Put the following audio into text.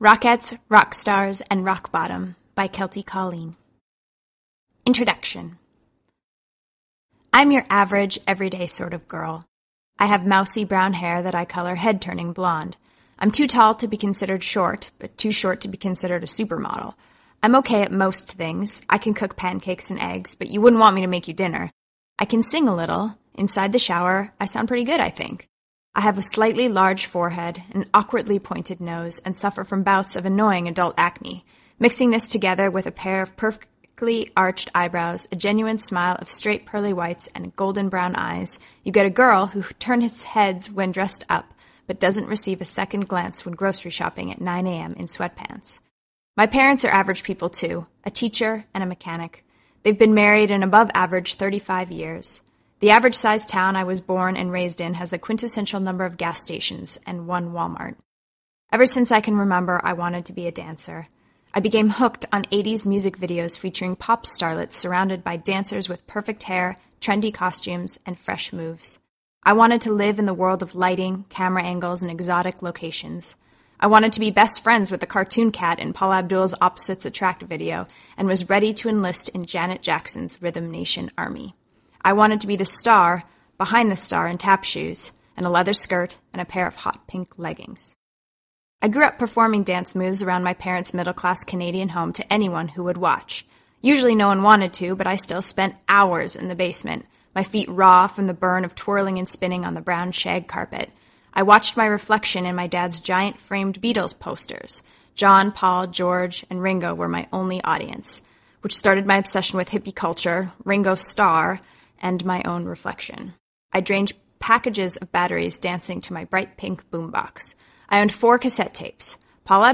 Rockettes, Rock Stars, and Rock Bottom by Kelty Colleen. Introduction. I'm your average, everyday sort of girl. I have mousy brown hair that I color head-turning blonde. I'm too tall to be considered short, but too short to be considered a supermodel. I'm okay at most things. I can cook pancakes and eggs, but you wouldn't want me to make you dinner. I can sing a little. Inside the shower, I sound pretty good, I think. I have a slightly large forehead, an awkwardly pointed nose, and suffer from bouts of annoying adult acne. Mixing this together with a pair of perfectly arched eyebrows, a genuine smile of straight pearly whites, and golden brown eyes, you get a girl who turns heads when dressed up, but doesn't receive a second glance when grocery shopping at 9 a.m. in sweatpants. My parents are average people too, a teacher and a mechanic. They've been married an above-average 35 years. The average-sized town I was born and raised in has a quintessential number of gas stations and one Walmart. Ever since I can remember, I wanted to be a dancer. I became hooked on 80s music videos featuring pop starlets surrounded by dancers with perfect hair, trendy costumes, and fresh moves. I wanted to live in the world of lighting, camera angles, and exotic locations. I wanted to be best friends with the cartoon cat in Paula Abdul's Opposites Attract video and was ready to enlist in Janet Jackson's Rhythm Nation Army. I wanted to be the star behind the star in tap shoes and a leather skirt and a pair of hot pink leggings. I grew up performing dance moves around my parents' middle-class Canadian home to anyone who would watch. Usually no one wanted to, but I still spent hours in the basement, my feet raw from the burn of twirling and spinning on the brown shag carpet. I watched my reflection in my dad's giant framed Beatles posters. John, Paul, George, and Ringo were my only audience, which started my obsession with hippie culture, Ringo Starr, and my own reflection. I drained packages of batteries dancing to my bright pink boombox. I owned 4 cassette tapes, Paula